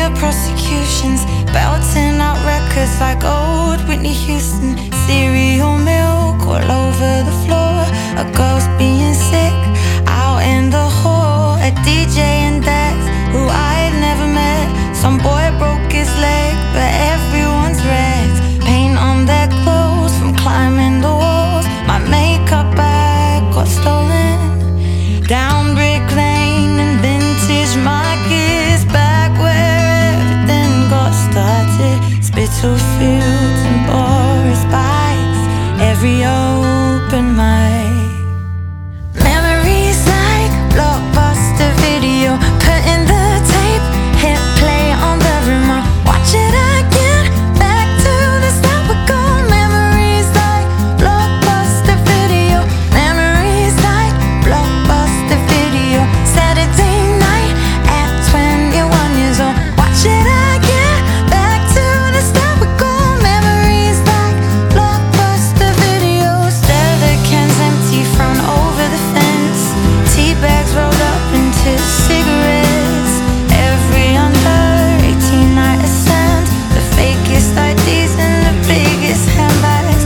near prosecutions, belting out records like old Whitney Houston. Cereal milk all over the floor, a ghost being sick out in the hall. A DJ and dads who I'd never met. Some boy broke his leg, but everyone's wrecked. Paint on their clothes from climbing the walls. My makeup bag got stolen. Down Brick Lane and Vintage Markets, back where everything got started. Spitalfields and Boris bikes, every open mic. Memories like Blockbuster Video, putting the tape, hit play on the remote, watch it again, back to the start we go. Memories like Blockbuster Video, memories like Blockbuster Video. Saturday night at 21 years old, watch it again, back to the start we go. Memories like Blockbuster Video. Leather cans empty, thrown over the fence, tea bags rolled up into cigarettes. Every under 18 night ascent, the fakest IDs and the biggest handbags.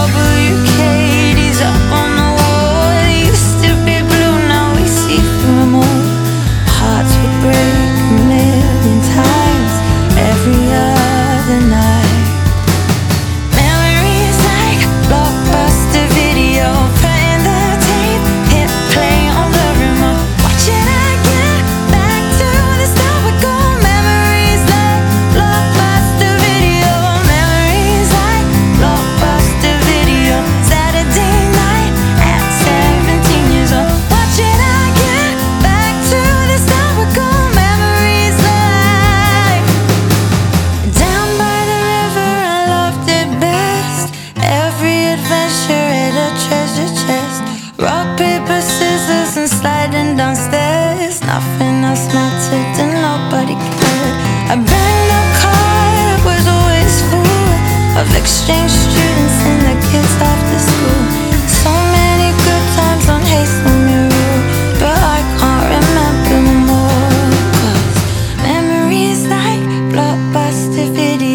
WKD's up on the wall. It used to be blue, now we see through them all. Hearts would break a million times every other night. Memories like Blockbuster Video, putting the tape, hit play on the remote, watch it again, back to the start we go. Memories like Blockbuster Video, memories like Blockbuster Video. Saturday night at 17 years old, watch it again, back to the start we go. Memories like down by the river, I loved it best. Every adventure had a treasure chest. Rock, paper, scissors and sliding downstairs. Nothing else mattered and nobody cared. I banged a car that was always full of exchange students and the kids after school. So many good times on Hazelmere Road, but I can't remember them all. 'Cause memories like Blockbuster Video.